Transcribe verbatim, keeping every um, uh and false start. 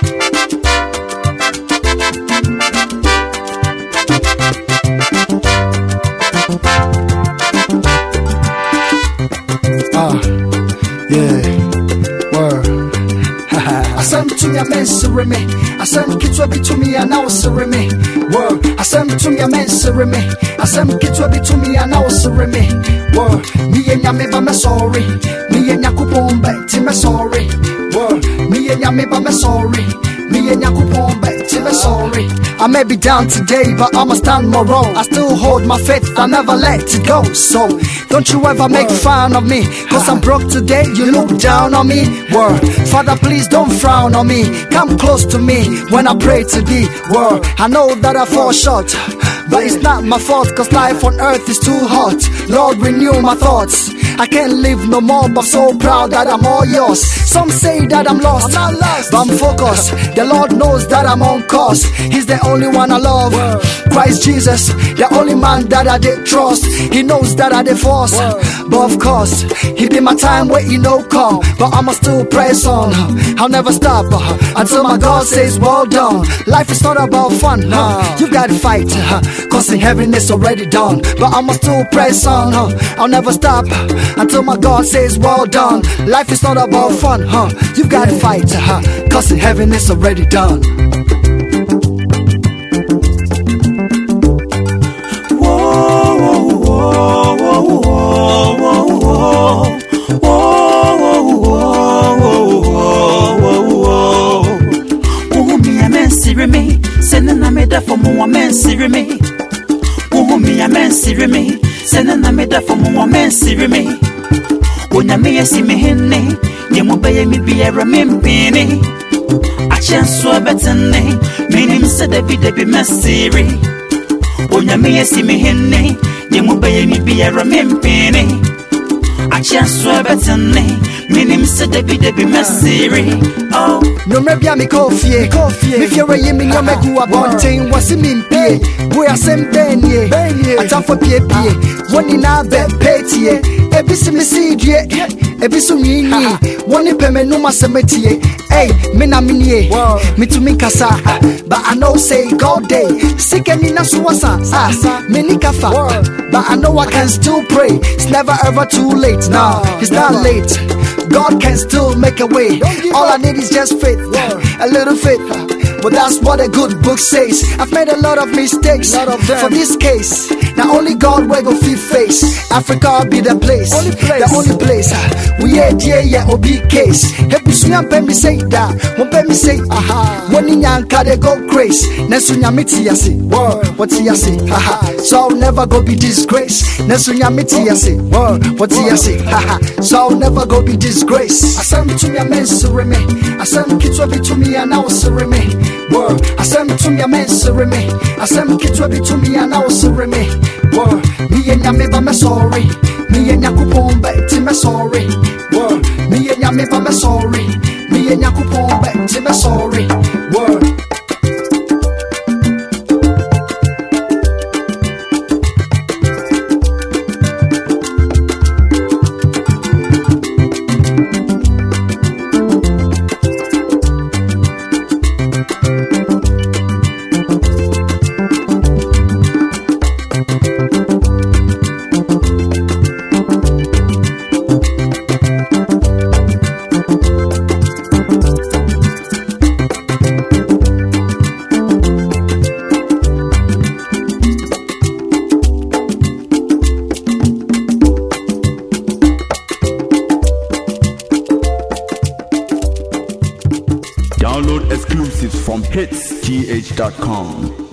To me, I'm answering me. I send kids to be to me and now answering me. Word. I send to me, I'm answering me. I send kids to be to me and now answering me. Word. Me and ya me ba me sorry. Me and ya kupon back to me sorry. Word. Me and ya me ba me sorry. Me and ya kupon back to me sorry. I may be down today, but I'ma stand more wrong. I still hold my faith, I never let it go. So don't you ever make fun of me, cause I'm broke today, you look down on me. Word. Father, please don't frown on me. Come close to me when I pray to thee. Word. I know that I fall short, but it's not my fault, cause life on earth is too hot. Lord, renew my thoughts. I can't live no more, but so proud that I'm all yours. Some say that I'm lost, I'm not lost, but I'm focused. The Lord knows that I'm on course. He's the only one I love. Word. Christ Jesus, the only man that I did trust. He knows that I did force, Word. But of course, he be my time waiting no call. But I'ma still press on. I'll never stop uh, until my God says well done. Life is not about fun, uh, you gotta fight, uh, cause in heaven it's already done. But I'ma still press on, uh, I'll never stop uh, until my God says well done. Life is not about fun, huh? You gotta fight, uh, cause in heaven it's already done. Sending a meda for more men, see me. Who me a man, see me. Sending a meda for more men, see me. When I may see me, Henny, you will pay me be a remimpini. A chance so better name, meaning said a bit of be messy. When I may see me, Henny, you will pay me be a remimpini. A chance so better name. Minim said they be they be messy. Oh, no maybe I'm a coffee, coffee. If you're a yimmy, you're making a bunting. What's in me? We are same ten year. I talk for P A P. One in our bed, petty. A bissy missy, a bissy mini. One in Pemenuma cemetery. Hey, Mina Minie, me to me casa. But I know say God day. Sick and in a suasa, ah, mini kafa. But I know I can still pray. It's never ever too late. Nah, it's not late. God can still make a way. All I need is just faith, a little faith. But that's what a good book says. I've made a lot of mistakes for this case. Now only God will go fit face. Africa be the place, only place. The only place. We yeah yeah yeah obi case. Happy soon pay me say that. Won't pay me say aha. When in yanka they go crazy. Nesunya miti yasi. What's yasi? Haha. So I'll never go be disgraced. Nesunya miti yasi. What's yasi? Haha. So I'll never go be disgraced. I send to me a man surrey me. I send kids to me and now surrey me. Word. I send to me a man surrey me. I send kids to me and now surrey me. Word. Me and ya me ba me sorry. Me and ya kupon back to me sorry. Word. Me and ya me ba me sorry. Me and ya kupon back to me sorry. Word. Download exclusives from hits T H dot com.